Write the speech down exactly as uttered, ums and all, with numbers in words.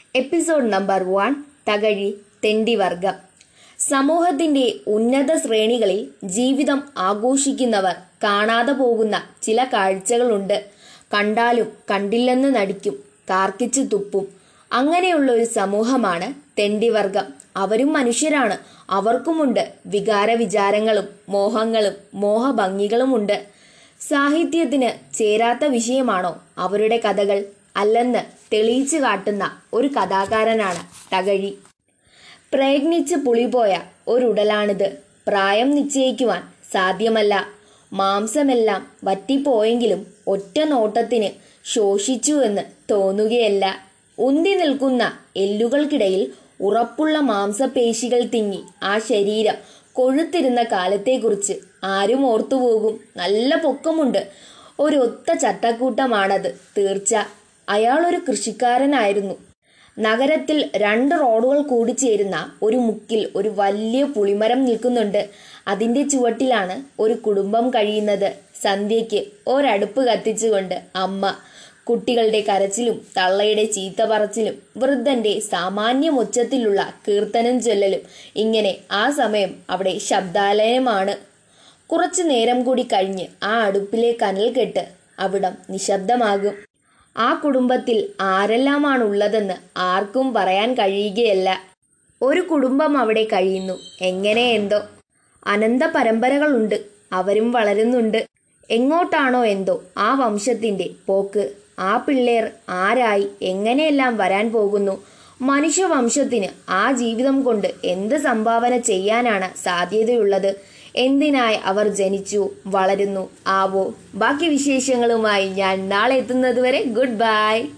Episode number one. Thakazhi തെണ്ടിവർഗം. സമൂഹത്തിന്റെ ഉന്നത ശ്രേണികളിൽ ജീവിതം ആഘോഷിക്കുന്നവർ കാണാതെ പോകുന്ന ചില കാഴ്ചകളുണ്ട്. കണ്ടാലും കണ്ടില്ലെന്ന് നടിക്കും, കാർക്കിച്ചു തുപ്പും. അങ്ങനെയുള്ള ഒരു സമൂഹമാണ് തെണ്ടിവർഗം. അവരും മനുഷ്യരാണ്. അവർക്കുമുണ്ട് വികാര വിചാരങ്ങളും മോഹങ്ങളും മോഹഭംഗികളുമുണ്ട്. സാഹിത്യത്തിന് ചേരാത്ത വിഷയമാണോ അവരുടെ കഥകൾ? അല്ലെന്ന് തെളിയിച്ചു കാട്ടുന്ന ഒരു കഥാകാരനാണ് തകഴി. പ്രയത്നിച്ച് പുളിപോയ ഒരുടലാണിത്. പ്രായം നിശ്ചയിക്കുവാൻ സാധ്യമല്ല. മാംസമെല്ലാം വറ്റിപ്പോയെങ്കിലും ഒറ്റ നോട്ടത്തിന് ശോഷിച്ചു എന്ന് തോന്നുകയല്ല. ഉന്തി നിൽക്കുന്ന എല്ലുകൾക്കിടയിൽ ഉറപ്പുള്ള മാംസപേശികൾ തിങ്ങി ആ ശരീരം കൊഴുത്തിരുന്ന കാലത്തെക്കുറിച്ച് ആരും ഓർത്തുപോകും. നല്ല പൊക്കമുണ്ട്. ഒരൊത്ത ചട്ടക്കൂട്ടമാണത് തീർച്ച. അയാളൊരു കൃഷിക്കാരനായിരുന്നു. നഗരത്തിൽ രണ്ട് റോഡുകൾ കൂടിച്ചേരുന്ന ഒരു മുക്കിൽ ഒരു വലിയ പുളിമരം നിൽക്കുന്നുണ്ട്. അതിൻ്റെ ചുവട്ടിലാണ് ഒരു കുടുംബം കഴിയുന്നത്. സന്ധ്യയ്ക്ക് ഒരടുപ്പ് കത്തിച്ചുകൊണ്ട് അമ്മ. കുട്ടികളുടെ കരച്ചിലും തള്ളയുടെ ചീത്ത പറച്ചിലും വൃദ്ധന്റെ സാമാന്യമൊച്ചത്തിലുള്ള കീർത്തനം ചൊല്ലലും. ഇങ്ങനെ ആ സമയം അവിടെ ശബ്ദാലയമാണ്. കുറച്ചു നേരം കൂടി കഴിഞ്ഞ് ആ അടുപ്പിലെ കനൽ കെട്ട് അവിടം നിശബ്ദമാകും. ആ കുടുംബത്തിൽ ആരെല്ലാമാണുള്ളതെന്ന് ആർക്കും പറയാൻ കഴിയുകയല്ല. ഒരു കുടുംബം അവിടെ കഴിയുന്നു. എങ്ങനെ എന്തോ. അനന്ത പരമ്പരകളുണ്ട്. അവരും വളരുന്നുണ്ട്. എങ്ങോട്ടാണോ എന്തോ ആ വംശത്തിന്റെ പോക്ക്. ആ പിള്ളേർ ആരായി എങ്ങനെയെല്ലാം വരാൻ പോകുന്നു? മനുഷ്യവംശത്തിന് ആ ജീവിതം കൊണ്ട് എന്ത് സംഭാവന ചെയ്യാനാണ് സാധ്യതയുള്ളത്? എന്തിനായി അവർ ജനിച്ചു വളരുന്നു? ആവോ. ബാക്കി വിശേഷങ്ങളുമായി ഞാൻ നാളെ എത്തുന്നതുവരെ ഗുഡ് ബൈ.